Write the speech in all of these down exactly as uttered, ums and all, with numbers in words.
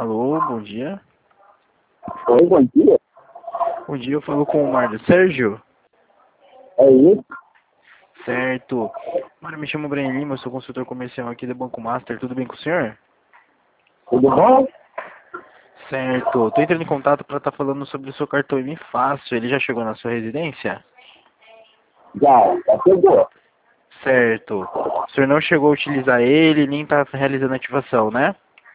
Alô, bom dia. Oi, bom dia. Bom dia, eu falo com o Mário Sérgio. É isso? Certo. Mário, me chamo Breno Lima, eu sou consultor comercial aqui do Banco Master. Tudo bem com o senhor? Tudo bom? Certo. Tô entrando em contato para estar falando sobre o seu cartão M Fácil. Ele já chegou na sua residência? Já, já chegou. Certo. O senhor não chegou a utilizar ele, nem está realizando ativação, né?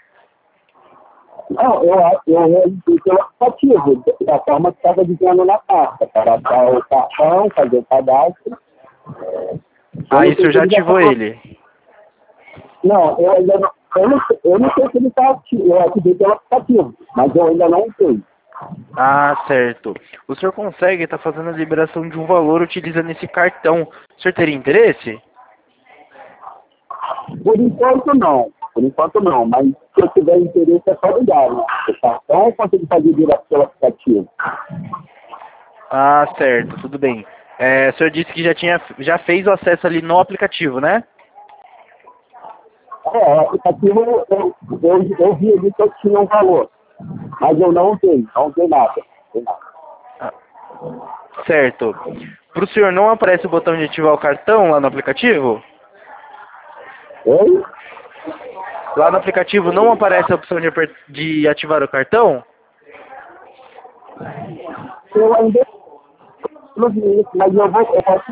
Não, eu, eu realizei pelo aplicativo, da forma que estava dizendo na carta, para dar o cartão, fazer o cadastro. Eu Ah, não e o sei senhor se já ele já ativou falou. ele? Não, eu ainda não, eu não, eu não sei se ele está ativo, eu ativei pelo aplicativo, mas eu ainda não sei. Ah, certo. O senhor consegue estar fazendo a liberação de um valor utilizando esse cartão. O senhor teria interesse? Por enquanto não, por enquanto não, mas se eu tiver interesse é só ligar, né? O cartão eu consigo fazer direto pelo aplicativo. Ah, certo, tudo bem. É, o senhor disse que já tinha, já fez o acesso ali no aplicativo, né? É, o aplicativo eu, eu, eu, eu vi ali que eu tinha um valor, mas eu não usei, não usei nada. Não usei nada. Ah, certo. Para o senhor não aparece o botão de ativar o cartão lá no aplicativo? Oi? Lá no aplicativo não aparece a opção de, aper- de ativar o cartão? Eu ainda não vi isso, mas eu vou, eu posso